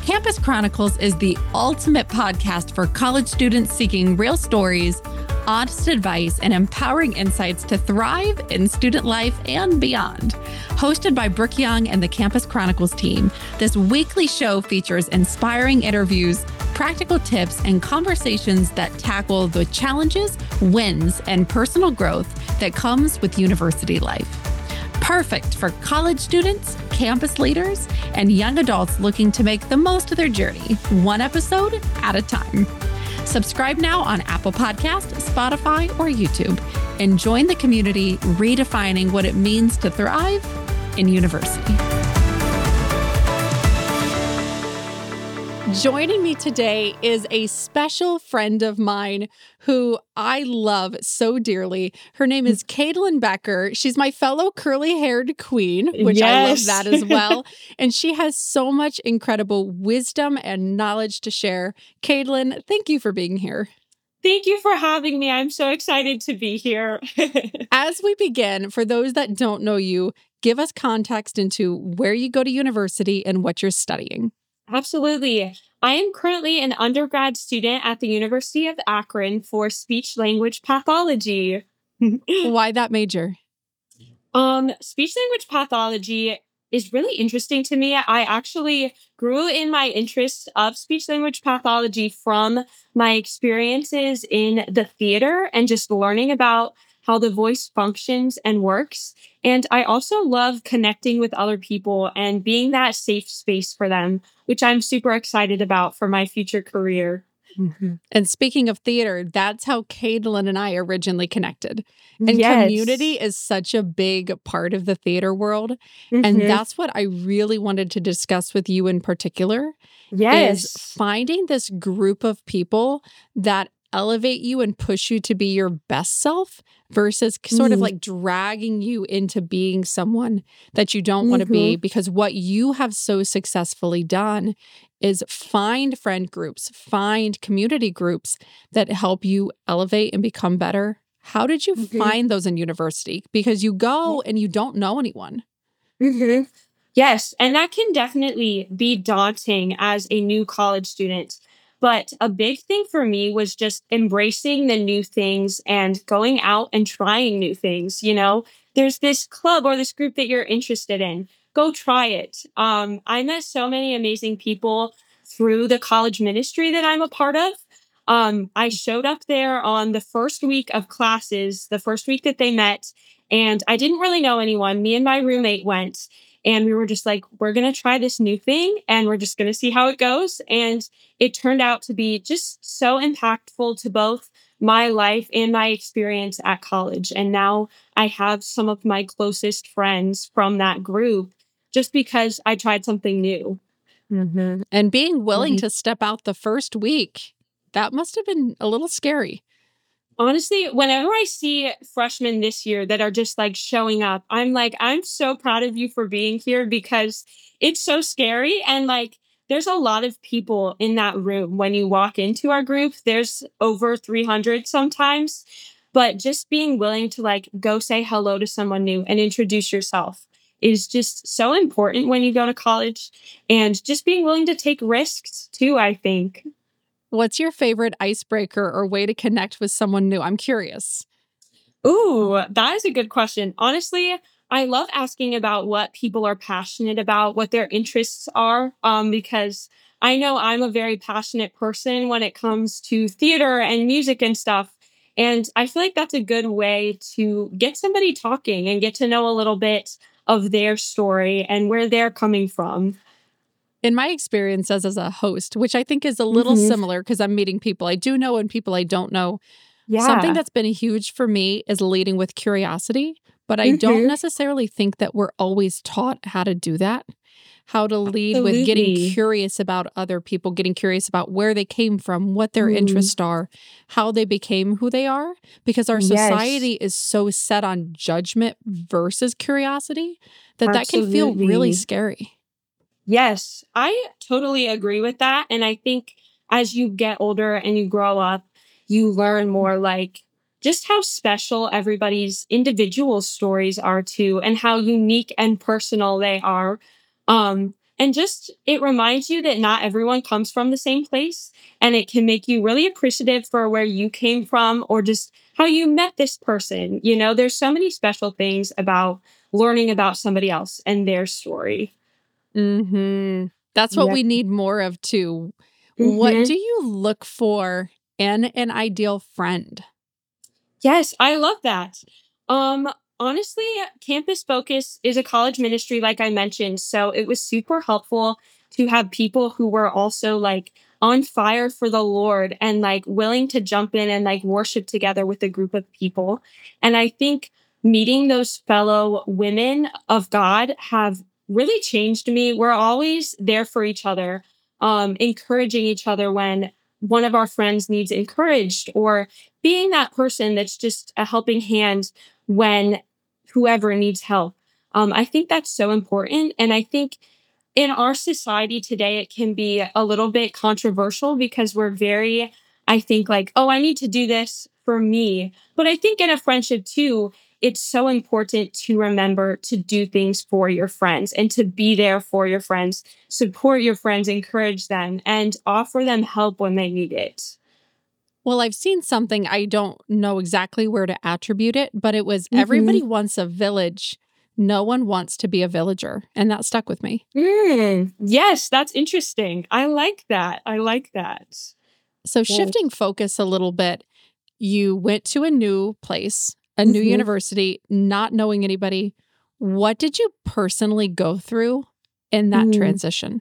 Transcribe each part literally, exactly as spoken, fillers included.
Campus Chronicles is the ultimate podcast for college students seeking real stories, honest advice, and empowering insights to thrive in student life and beyond. Hosted by Brooke Young and the Campus Chronicles team, this weekly show features inspiring interviews, practical tips, and conversations that tackle the challenges, wins, and personal growth that comes with university life. Perfect for college students, campus leaders, and young adults looking to make the most of their journey, one episode at a time. Subscribe now on Apple Podcasts, Spotify, or YouTube, and join the community redefining what it means to thrive in university. Joining me today is a special friend of mine who I love so dearly. Her name is Caitlin Becker. She's my fellow curly-haired queen, which yes. I love that as well. And she has so much incredible wisdom and knowledge to share. Caitlin, thank you for being here. Thank you for having me. I'm so excited to be here. As we begin, for those that don't know you, give us context into where you go to university and what you're studying. Absolutely. I am currently an undergrad student at the University of Akron for speech-language pathology. Why that major? Um, speech-language pathology is really interesting to me. I actually grew in my interest of speech-language pathology from my experiences in the theater and just learning about how the voice functions and works. And I also love connecting with other people and being that safe space for them, which I'm super excited about for my future career. Mm-hmm. And speaking of theater, that's how Caitlin and I originally connected. And yes. community is such a big part of the theater world. Mm-hmm. And that's what I really wanted to discuss with you in particular. Yes. Is finding this group of people that elevate you and push you to be your best self versus sort mm. of like dragging you into being someone that you don't mm-hmm. want to be. Because what you have so successfully done is find friend groups, find community groups that help you elevate and become better. How did you mm-hmm. find those in university? Because you go and you don't know anyone. Mm-hmm. Yes, and that can definitely be daunting as a new college student. But a big thing for me was just embracing the new things and going out and trying new things. You know, there's this club or this group that you're interested in. Go try it. Um, I met so many amazing people through the college ministry that I'm a part of. Um, I showed up there on the first week of classes, the first week that they met, and I didn't really know anyone. Me and my roommate went. And we were just like, we're going to try this new thing and we're just going to see how it goes. And it turned out to be just so impactful to both my life and my experience at college. And now I have some of my closest friends from that group just because I tried something new. Mm-hmm. And being willing mm-hmm. to step out the first week, that must have been a little scary. Honestly, whenever I see freshmen this year that are just like showing up, I'm like, I'm so proud of you for being here because it's so scary. And like, there's a lot of people in that room. When you walk into our group, there's over three hundred sometimes. But just being willing to like go say hello to someone new and introduce yourself is just so important when you go to college. And just being willing to take risks too, I think. What's your favorite icebreaker or way to connect with someone new? I'm curious. Ooh, that is a good question. Honestly, I love asking about what people are passionate about, what their interests are, um, because I know I'm a very passionate person when it comes to theater and music and stuff. And I feel like that's a good way to get somebody talking and get to know a little bit of their story and where they're coming from. In my experience as, as a host, which I think is a little mm-hmm. similar because I'm meeting people I do know and people I don't know. Yeah. Something that's been huge for me is leading with curiosity, but I mm-hmm. don't necessarily think that we're always taught how to do that. How to lead Absolutely. With getting curious about other people, getting curious about where they came from, what their mm. interests are, how they became who they are. Because our society yes. is so set on judgment versus curiosity that Absolutely. That can feel really scary. Yes, I totally agree with that. And I think as you get older and you grow up, you learn more like just how special everybody's individual stories are too and how unique and personal they are. Um, And just it reminds you that not everyone comes from the same place. And it can make you really appreciative for where you came from or just how you met this person. You know, there's so many special things about learning about somebody else and their story. Mm-hmm. That's what Yeah. we need more of too. What hmm do you look for in an ideal friend? Yes, I love that. Um, honestly, Campus Focus is a college ministry, like I mentioned. So it was super helpful to have people who were also like on fire for the Lord and like willing to jump in and like worship together with a group of people. And I think meeting those fellow women of God have really changed me. We're always there for each other, um, encouraging each other when one of our friends needs encouraged or being that person that's just a helping hand when whoever needs help. Um, I think that's so important. And I think in our society today, it can be a little bit controversial because we're very, I think, like, oh, I need to do this for me. But I think in a friendship too, it's so important to remember to do things for your friends and to be there for your friends, support your friends, encourage them, and offer them help when they need it. Well, I've seen something, I don't know exactly where to attribute it, but it was hmm everybody wants a village. No one wants to be a villager. And that stuck with me. Mm, yes, that's interesting. I like that. I like that. So, shifting Yes. focus a little bit, you went to a new place, a new hmm university, not knowing anybody. What did you personally go through in that Mm. transition?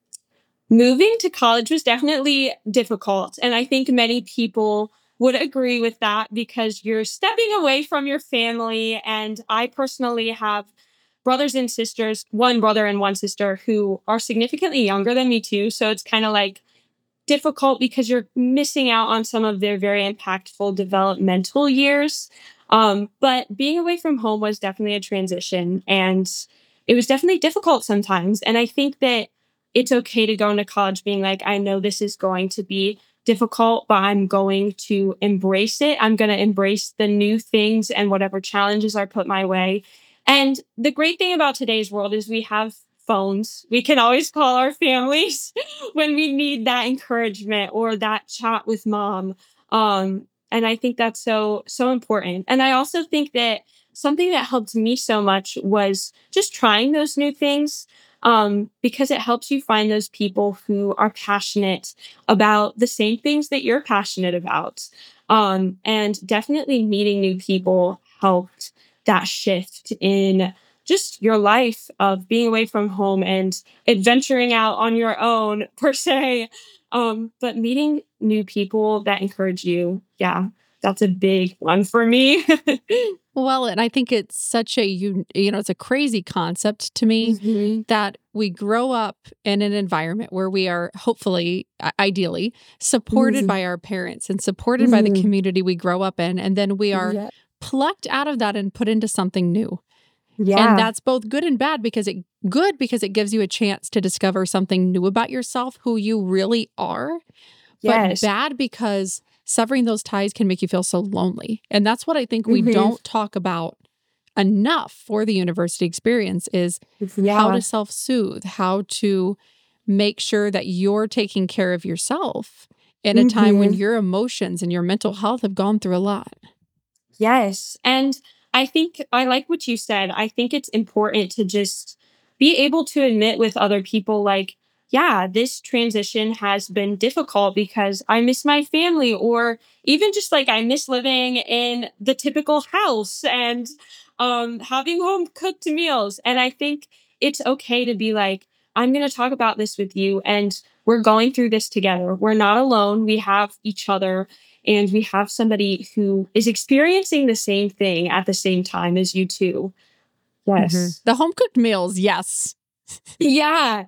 Moving to college was definitely difficult. And I think many people would agree with that because you're stepping away from your family. And I personally have brothers and sisters, one brother and one sister who are significantly younger than me, too. So it's kind of like difficult because you're missing out on some of their very impactful developmental years. Um, but being away from home was definitely a transition and it was definitely difficult sometimes. And I think that it's okay to go into college being like, I know this is going to be difficult, but I'm going to embrace it. I'm going to embrace the new things and whatever challenges are put my way. And the great thing about today's world is we have phones. We can always call our families when we need that encouragement or that chat with mom. Um, and I think that's so, so important. And I also think that something that helped me so much was just trying those new things um, because it helps you find those people who are passionate about the same things that you're passionate about. Um, and definitely meeting new people helped that shift in just your life of being away from home and adventuring out on your own per se. Um, but meeting new people that encourage you, yeah, that's a big one for me. Well, and I think it's such a, you, you know, it's a crazy concept to me hmm that we grow up in an environment where we are hopefully, i- ideally, supported hmm by our parents and supported by the hmm community we grow up in. And then we are Yeah. plucked out of that and put into something new. And Yeah. that's both good and bad because it good because it gives you a chance to discover something new about yourself, who you really are, but Yes. bad because severing those ties can make you feel so lonely. And that's what I think we hmm don't talk about enough for the university experience is how Yeah. to self-soothe, how to make sure that you're taking care of yourself in a time when hmm your emotions and your mental health have gone through a lot. Yes. And I think I like what you said. I think it's important to just be able to admit with other people, like, yeah, this transition has been difficult because I miss my family, or even just like I miss living in the typical house and um, having home cooked meals. And I think it's okay to be like, I'm going to talk about this with you, and we're going through this together. We're not alone. We have each other and we have somebody who is experiencing the same thing at the same time as you too. Mhm. Yes. The home cooked meals, yes. Yeah.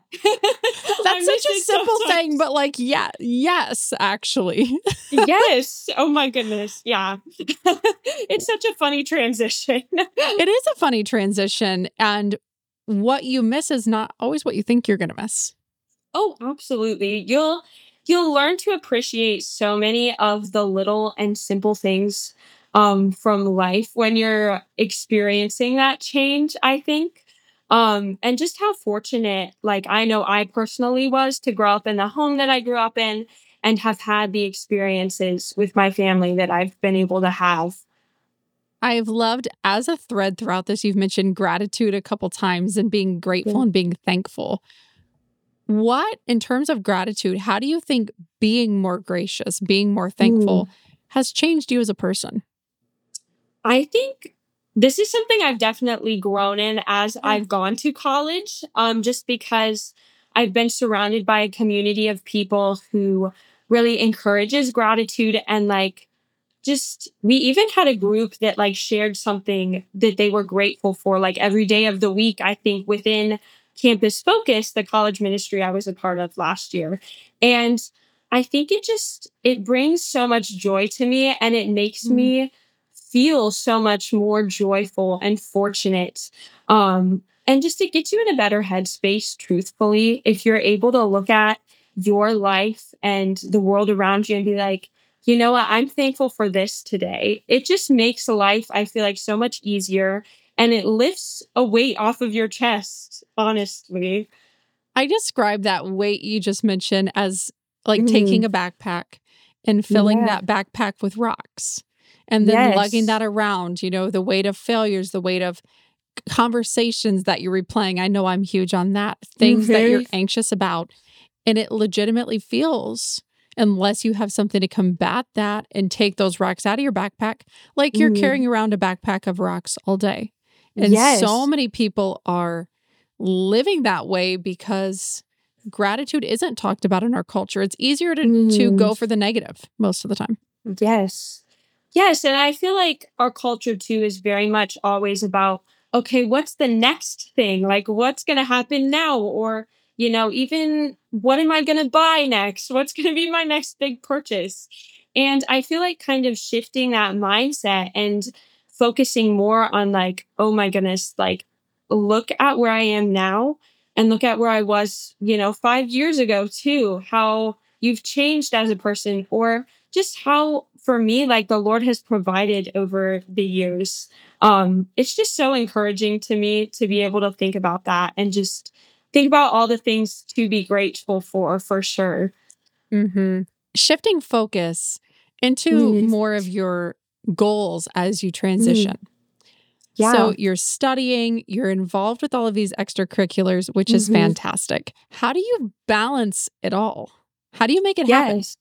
I That's such miss a it simple thing, sometimes. but like, yeah, yes, actually. Yes. Oh my goodness. Yeah. It's such a funny transition. It is a funny transition. And what you miss is not always what you think you're going to miss. Oh, absolutely. You'll you'll learn to appreciate so many of the little and simple things um from life when you're experiencing that change, I think. Um, and just how fortunate, like, I know I personally was to grow up in the home that I grew up in and have had the experiences with my family that I've been able to have. I've loved as a thread throughout this, you've mentioned gratitude a couple times and being grateful Yeah. and being thankful. What, in terms of gratitude, how do you think being more gracious, being more Mm. thankful has changed you as a person? I think this is something I've definitely grown in as Yeah. I've gone to college, um, just because I've been surrounded by a community of people who really encourages gratitude and like just we even had a group that like shared something that they were grateful for like every day of the week. I think within Campus Focus, the college ministry I was a part of last year. And I think it just it brings so much joy to me and it makes Mm. me feel so much more joyful and fortunate. Um and just it gets you in a better headspace, truthfully, if you're able to look at your life and the world around you and be like, you know what? I'm thankful for this today. It just makes life, I feel like, so much easier and it lifts a weight off of your chest, honestly. I describe that weight you just mentioned as like taking Mhm. a backpack and filling Yeah. that backpack with rocks and then lugging Yes. that around, you know, the weight of failures, the weight of conversations that you're replaying. I know I'm huge on that. Things that you're Mhm. anxious about. And it legitimately feels, unless you have something to combat that and take those rocks out of your backpack, like you're Mhm. carrying around a backpack of rocks all day. And so Yes. many people are living that way because gratitude isn't talked about in our culture. It's easier to to Mhm. go for the negative most of the time. Yes. Yes, and I feel like our culture too is very much always about, okay, what's the next thing? Like, what's going to happen now? Or, you know, even what am I going to buy next? What's going to be my next big purchase? And I feel like kind of shifting that mindset and focusing more on, like, oh my goodness, like, look at where I am now and look at where I was, you know, five years ago too, how you've changed as a person, or just how for me like the Lord has provided over the years. Um it's just so encouraging to me to be able to think about that and just think about all the things to be grateful for for sure. Mhm. Shifting focus into Mhm. more of your goals as you transition. Mhm. So Yeah. you're studying, you're involved with all of these extracurriculars, which is Mhm. fantastic. How do you balance it all? How do you make it happen? Yes.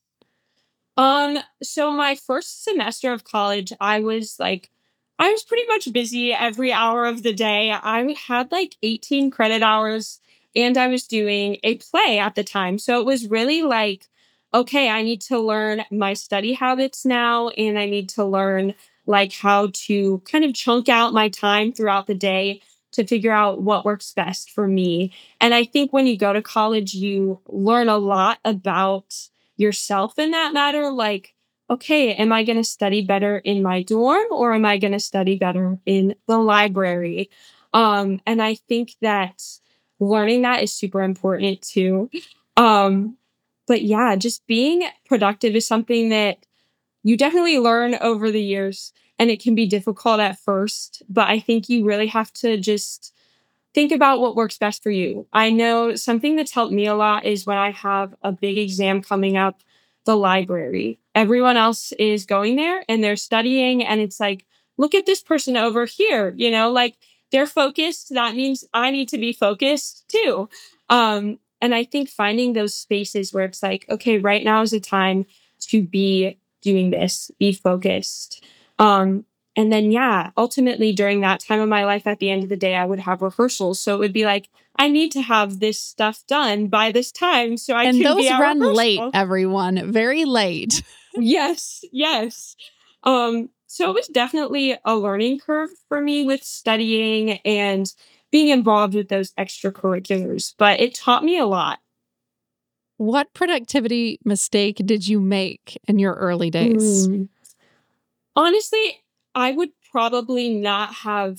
Um, so my first semester of college, I was like, I was pretty much busy every hour of the day. I had like eighteen credit hours and I was doing a play at the time. So it was really like, okay, I need to learn my study habits now and I need to learn like how to kind of chunk out my time throughout the day to figure out what works best for me. And I think when you go to college, you learn a lot about yourself in that matter. Like, okay, am I going to study better in my dorm or am I going to study better in the library? Um, and I think that learning that is super important too. Um, but yeah, just being productive is something that you definitely learn over the years and it can be difficult at first, but I think you really have to just think about what works best for you. I know something that's helped me a lot is when I have a big exam coming up, the library. Everyone else is going there and they're studying, and it's like, look at this person over here, you know, like they're focused. That means I need to be focused too. Um, and I think finding those spaces where it's like, okay, right now is the time to be doing this, be focused. Um, and then, yeah, ultimately during that time of my life, at the end of the day, I would have rehearsals. So it would be like, I need to have this stuff done by this time so I And can be those at run late, rehearsal. everyone, very late. Yes, yes. Um, so it was definitely a learning curve for me with studying and being involved with those extracurriculars, but it taught me a lot. What productivity mistake did you make in your early days? Mm. Honestly, I would probably not have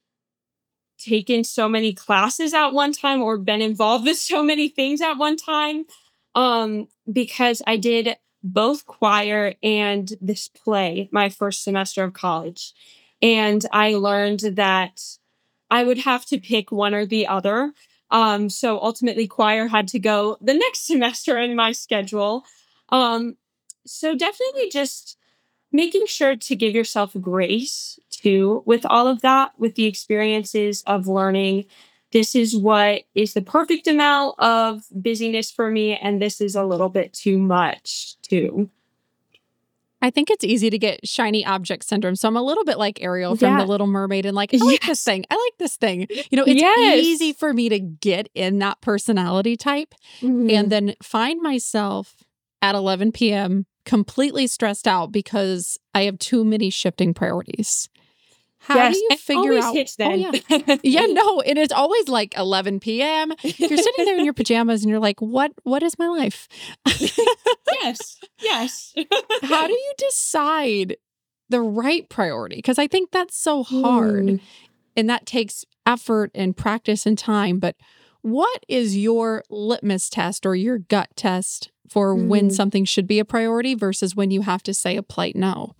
taken so many classes at one time or been involved with so many things at one time, um because I did both choir and this play my first semester of college, and I learned that I would have to pick one or the other. Um, so ultimately, choir had to go the next semester in my schedule. Um, so definitely just making sure to give yourself grace too with all of that, with the experiences of learning. This is what is the perfect amount of busyness for me, and this is a little bit too much too. I think it's easy to get shiny object syndrome. So I'm a little bit like Ariel from The Yeah. Little Mermaid and like, I like this Yes. thing. I like this thing. You know, it's Yes. easy for me to get in that personality type and Mhm. then find myself at eleven p.m. completely stressed out because I have too many shifting priorities. How do Yes. you It figure always out? hits Oh, then. yeah. Yeah, no. And it's always like eleven p.m. You're sitting there in your pajamas and you're like, what, what is my life? Yes. Yes. How do you decide the right priority? Because I think that's so hard Hmm. and that takes effort and practice and time. But what is your litmus test or your gut test for when Hmm. something should be a priority versus when you have to say a polite no?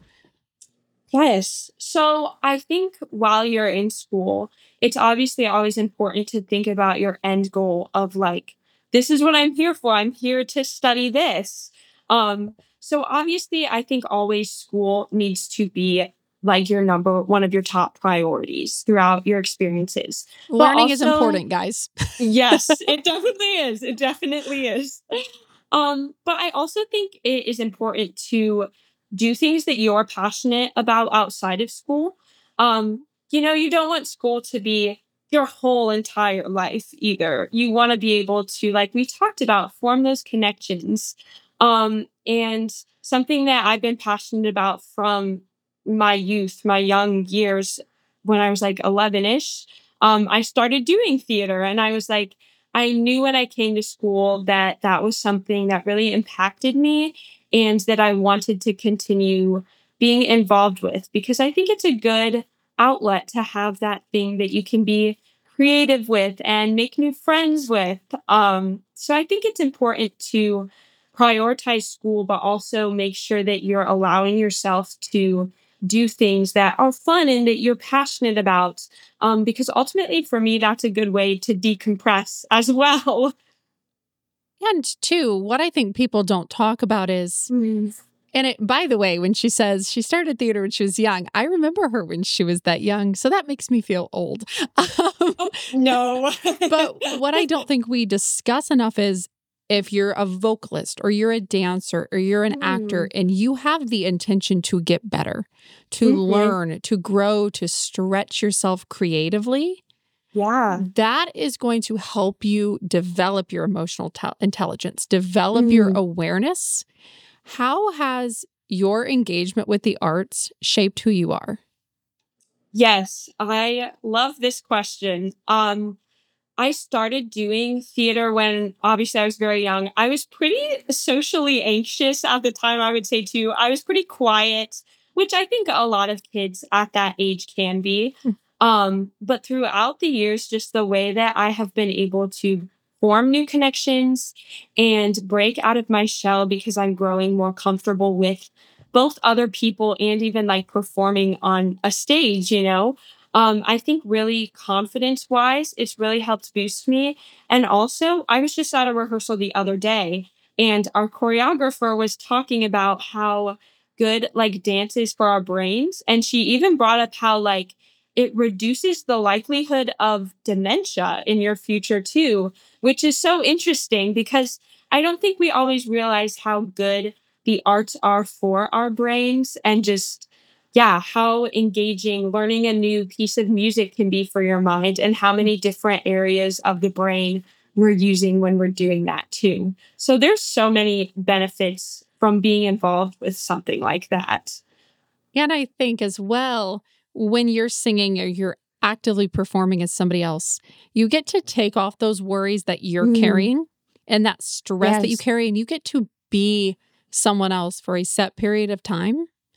Yes. So I think while you're in school, it's obviously always important to think about your end goal of like, this is what I'm here for. I'm here to study this. Um, so obviously I think always school needs to be like your number one of your top priorities throughout your experiences. But Learning is also, important, guys. yes, it definitely is. It definitely is. Um, but I also think it is important to do things that you're passionate about outside of school. Um, you know, you don't want school to be your whole entire life either. You want to be able to, like we talked about, form those connections. Um, and something that I've been passionate about from my youth, my young years, when I was like eleven ish, um, I started doing theater and I was like, I knew when I came to school that that was something that really impacted me and that I wanted to continue being involved with because I think it's a good outlet to have that thing that you can be creative with and make new friends with. Um, so I think it's important to prioritize school, but also make sure that you're allowing yourself to do things that are fun and that you're passionate about. Um, because ultimately, for me, that's a good way to decompress as well. And two, what I think people don't talk about is, Mm. and it, by the way, when she says she started theater when she was young, I remember her when she was that young. So that makes me feel old. Um, Oh, no. but what I don't think we discuss enough is if you're a vocalist or you're a dancer or you're an actor Mm. and you have the intention to get better, to Mhm. learn, to grow, to stretch yourself creatively, Yeah. that is going to help you develop your emotional tel- intelligence, develop your Mm. awareness. How has your engagement with the arts shaped who you are? Yes, I love this question. Um, I started doing theater when obviously I was very young. I was pretty socially anxious at the time, I would say too. I was pretty quiet, which I think a lot of kids at that age can be. Hmm. Um, but throughout the years, just the way that I have been able to form new connections and break out of my shell because I'm growing more comfortable with both other people and even like performing on a stage, you know. Um, I think really confidence wise, it's really helped boost me. And also, I was just at a rehearsal the other day, and our choreographer was talking about how good like dance is for our brains. And she even brought up how like it reduces the likelihood of dementia in your future too, which is so interesting because I don't think we always realize how good the arts are for our brains and just yeah, how engaging learning a new piece of music can be for your mind and how many different areas of the brain we're using when we're doing that too. So there's so many benefits from being involved with something like that. And I think as well, when you're singing or you're actively performing as somebody else, you get to take off those worries that you're Mm, carrying and that stress that you yes. carry, and you get to be someone else for a set period of time.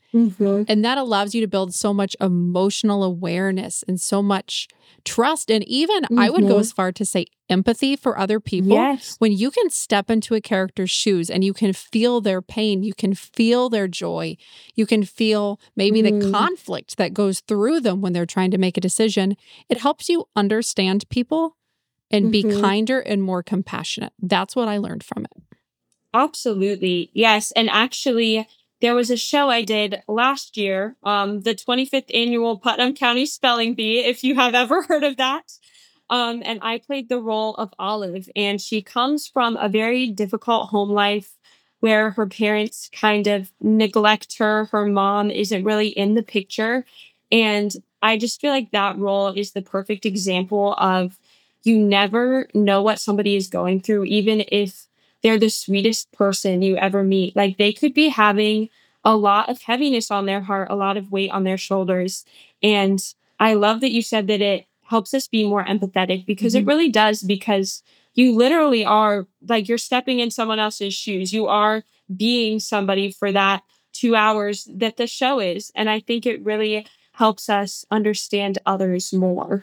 Mm-hmm. And that allows you to build so much emotional awareness and so much trust. And even I would go Mm-hmm. as far to say empathy for other people. Yes. When you can step into a character's shoes and you can feel their pain, you can feel their joy, you can feel maybe the Mm. conflict that goes through them when they're trying to make a decision. It helps you understand people and be Mm-hmm. kinder and more compassionate. That's what I learned from it. Absolutely. Yes. And actually, there was a show I did last year, um, the twenty-fifth annual Putnam County Spelling Bee, if you have ever heard of that. Um, and I played the role of Olive, and she comes from a very difficult home life where her parents kind of neglect her. Her mom isn't really in the picture. And I just feel like that role is the perfect example of you never know what somebody is going through, even if they're the sweetest person you ever meet. Like they could be having a lot of heaviness on their heart, a lot of weight on their shoulders. And I love that you said that it helps us be more empathetic because it Mhm. really does, because you literally are like you're stepping in someone else's shoes. You are being somebody for that two hours that the show is. And I think it really helps us understand others more.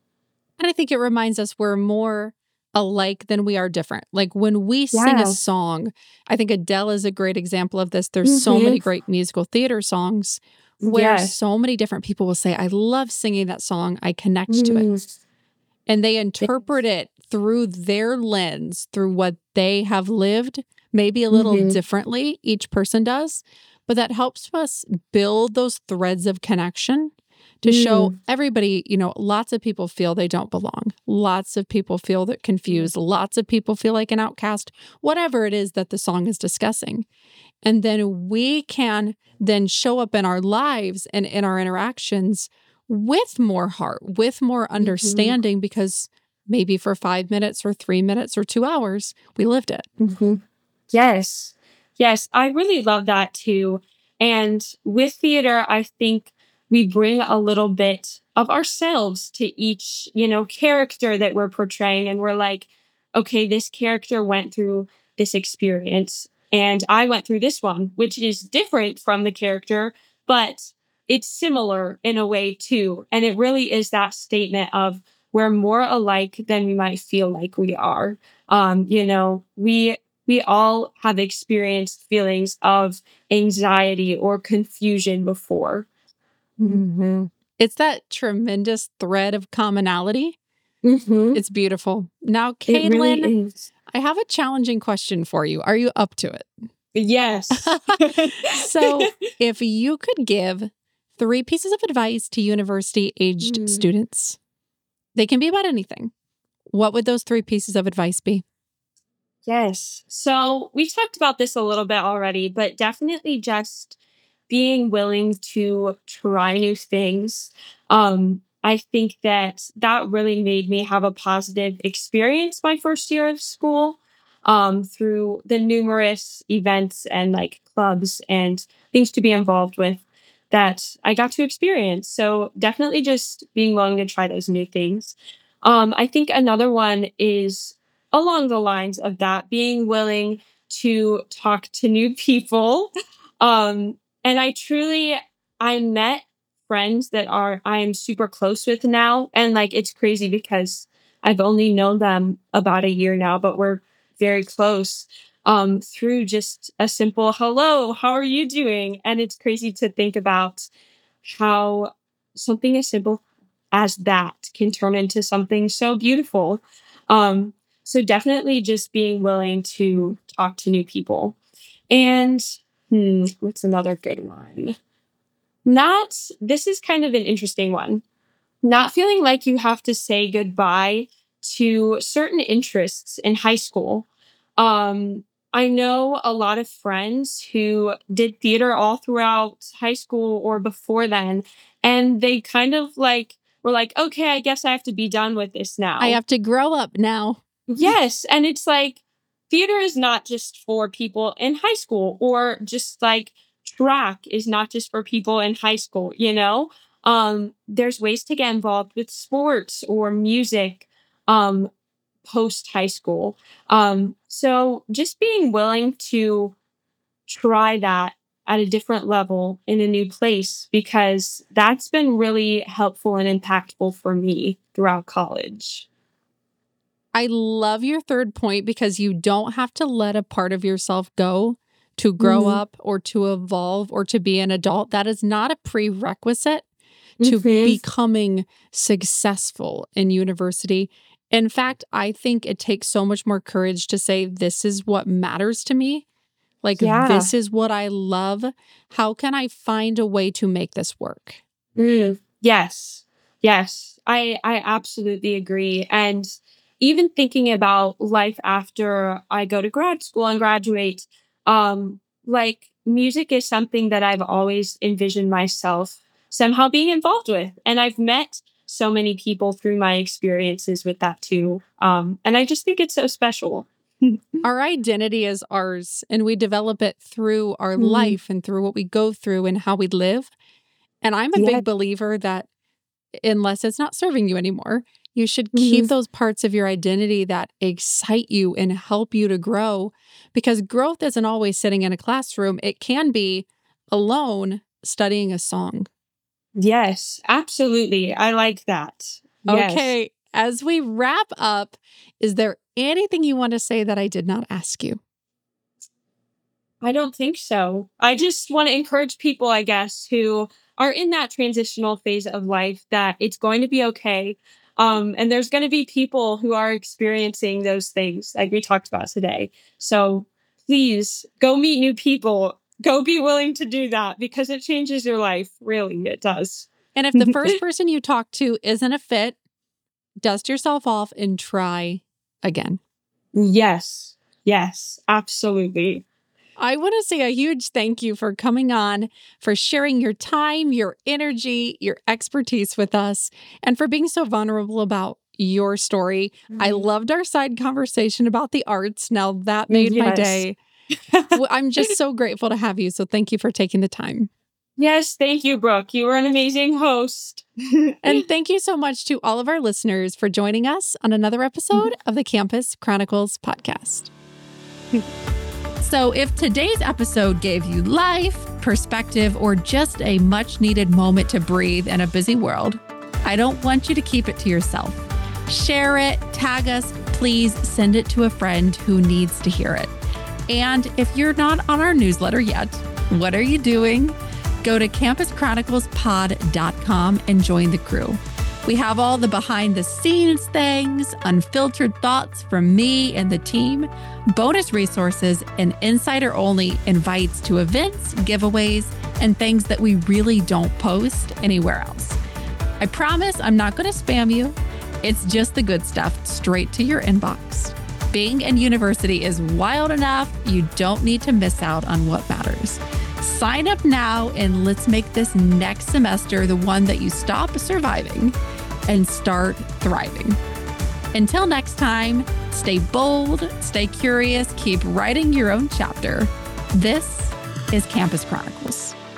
And I think it reminds us we're more alike than we are different. Like when we sing a Yeah. song, I think Adele is a great example of this. There's so Mm-hmm. many great musical theater songs where Yes. so many different people will say, I love singing that song. I connect to it. Mm. And they interpret it through their lens, through what they have lived, maybe a little Mm-hmm. differently, each person does. But that helps us build those threads of connection to show Mm. everybody, you know, lots of people feel they don't belong. Lots of people feel that confused. Lots of people feel like an outcast, whatever it is that the song is discussing. And then we can then show up in our lives and in our interactions with more heart, with more Mm-hmm. understanding, because maybe for five minutes or three minutes or two hours, we lived it. Mm-hmm. Yes. Yes. I really love that too. And with theater, I think we bring a little bit of ourselves to each, you know, character that we're portraying. And we're like, okay, this character went through this experience and I went through this one, which is different from the character, but it's similar in a way too. And it really is that statement of we're more alike than we might feel like we are. Um, you know, we we all have experienced feelings of anxiety or confusion before. Mm-hmm. It's that tremendous thread of commonality. Mm-hmm. It's beautiful. Now, It really Caitlin, is. I have a challenging question for you. Are you up to it? Yes. So, if you could give three pieces of advice to university aged Mm. students, they can be about anything. What would those three pieces of advice be? Yes. So we talked about this a little bit already, but definitely just being willing to try new things. Um, I think that that really made me have a positive experience my first year of school, um, through the numerous events and like clubs and things to be involved with that I got to experience. So definitely just being willing to try those new things. Um, I think another one is along the lines of that, being willing to talk to new people. Um, and I truly, I met friends that are I am super close with now. And like it's crazy because I've only known them about a year now, but we're very close um through just a simple hello, how are you doing? And it's crazy to think about how something as simple as that can turn into something so beautiful. Um, so definitely just being willing to talk to new people. And hmm, what's another good one? Not, this is kind of an interesting one. Not feeling like you have to say goodbye to certain interests in high school. Um, I know a lot of friends who did theater all throughout high school or before then, and they kind of like were like, okay, I guess I have to be done with this now. I have to grow up now. Yes. And it's like theater is not just for people in high school, or just like track is not just for people in high school, you know? Um, there's ways to get involved with sports or music um post high school. Um, so just being willing to try that at a different level in a new place, because that's been really helpful and impactful for me throughout college. I love your third point because you don't have to let a part of yourself go to grow Mm-hmm. up or to evolve or to be an adult. That is not a prerequisite to Mm-hmm. becoming successful in university. In fact, I think it takes so much more courage to say, this is what matters to me. Like, Yeah. this is what I love. How can I find a way to make this work? Mm. Yes. Yes. I, I absolutely agree. And even thinking about life after I go to grad school and graduate, um, like music is something that I've always envisioned myself somehow being involved with. And I've met so many people through my experiences with that too. Um, and I just think it's so special. Our identity is ours, and we develop it through our Mhm. life and through what we go through and how we live. And I'm a Yeah. big believer that unless it's not serving you anymore, you should keep Mhm. those parts of your identity that excite you and help you to grow, because growth isn't always sitting in a classroom. It can be alone studying a song. Yes, absolutely. I like that. Yes. Okay, as we wrap up, is there anything you want to say that I did not ask you? I don't think so. I just want to encourage people, I guess, who are in that transitional phase of life, that it's going to be okay. Um, and there's going to be people who are experiencing those things like we talked about today. So please go meet new people. Go be willing to do that, because it changes your life. Really, it does. And if the first person you talk to isn't a fit, dust yourself off and try again. Yes. Yes, absolutely. I want to say a huge thank you for coming on, for sharing your time, your energy, your expertise with us, and for being so vulnerable about your story. I loved our side conversation about the arts. Now that made my Yes. day. Well, I'm just so grateful to have you. So thank you for taking the time. Yes, thank you, Brooke. You were an amazing host. And thank you so much to all of our listeners for joining us on another episode of the Campus Chronicles podcast. So if today's episode gave you life, perspective, or just a much needed moment to breathe in a busy world, I don't want you to keep it to yourself. Share it, tag us, please send it to a friend who needs to hear it. And if you're not on our newsletter yet, what are you doing? Go to campus chronicles pod dot com and join the crew. We have all the behind the scenes things, unfiltered thoughts from me and the team, bonus resources, and insider only invites to events, giveaways, and things that we really don't post anywhere else. I promise I'm not going to spam you. It's just the good stuff straight to your inbox. Being in university is wild enough. You don't need to miss out on what matters. Sign up now and let's make this next semester the one that you stop surviving and start thriving. Until next time, stay bold, stay curious, keep writing your own chapter. This is Campus Chronicles.